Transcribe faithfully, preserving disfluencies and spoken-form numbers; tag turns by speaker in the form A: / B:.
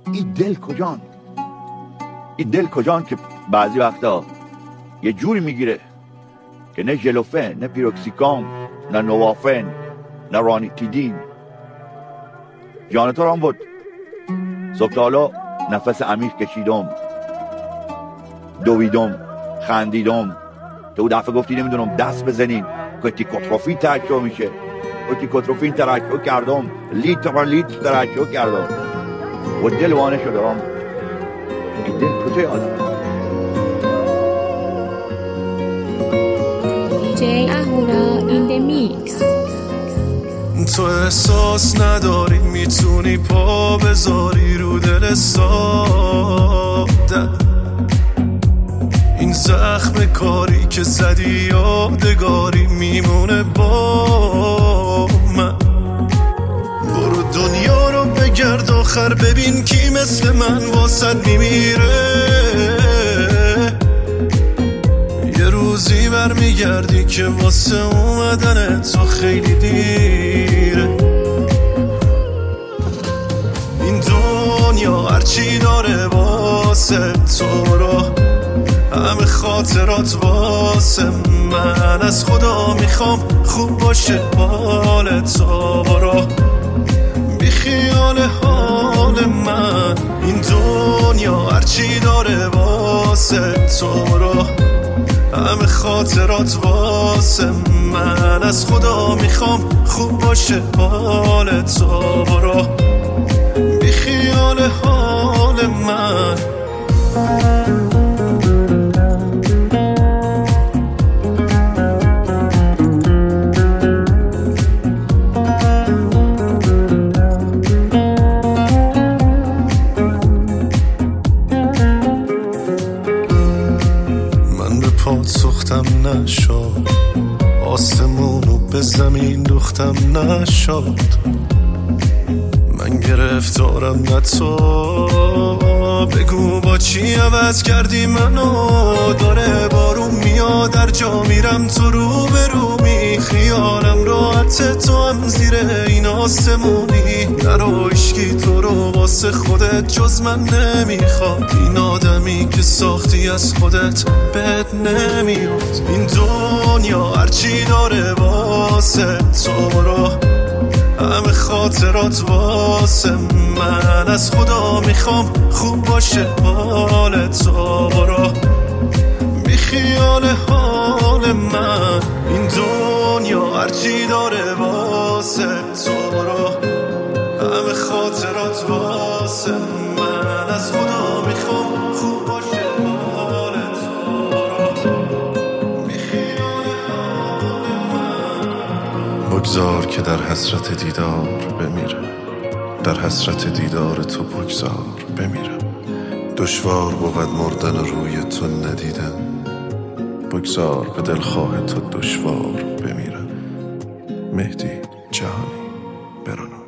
A: این دل کجان؟ این دل کجان که بعضی وقتا یه جوری میگیره که نه ژلوفن، نه پیروکسیکام، نه نوافن، نه رانیتیدین. جان تو رام بود. صبح تا حالا نفس عمیق کشیدم، دویدم، خندیدم. تو دفعه گفتی نمیدونم دست بزنین کورتیکوتروفین ترشح میشه. کورتیکوتروفین ترشح کردم، لیتر لیتر ترشح کردم و دل وانه شدم. این دل کجای آدم؟
B: دی اهورا این دی میکس.
C: تو احساس نداری میتونی پا بذاری رو دل ساده. این زخم کاری که زدی یادگاری میمونه با من. برو دنیا رو بگرد آخر ببین کی مثل من واسد میمیره. یه روزی برمیگردی که واسه اومدن تو خیلی دیره. این دنیا هرچی داره واسه تو رو، همه خاطرات واسه من. از خدا میخوام خوب باشه حال تو، برو بی خیال حال من. این دنیا هرچی داره واسه تو رو، همه خاطرات واسه من. از خدا میخوام خوب باشه حال تو، برو بی خیال حال من. سوختم نشد، آسمونو به زمین دوختم نشد. من گرفتارم نه تو، بگو با چی عوض کردی منو. داره بارون میاد در جا میرم تو رو به رو می. خیالم راحت تو هم زیر این آسمونی. نرو عشقی تو رو واسه خودت جز من نمیخواد. این آدمی که ساختی از خودت بد نمیاد. این دنیا هرچی داره واسه تو رو، همه خاطرات واسه من. از خدا میخوام خوب باشه حال تو، برو بی خیال حال من. این دنیا هرچی داره واسه تو، برو همه خاطرات واسه من. از خدا میخوام خوب باشه حال تو، برو بی خیال حال من. بگذار که در حسرت دیدار بمیرم، در حسرت دیدار تو بگذار بمیرم. دشوار بود مردن روی تو ندیدم، بگذار به دلخواه تو دشوار بمیرم. مهدی جهانی برانو.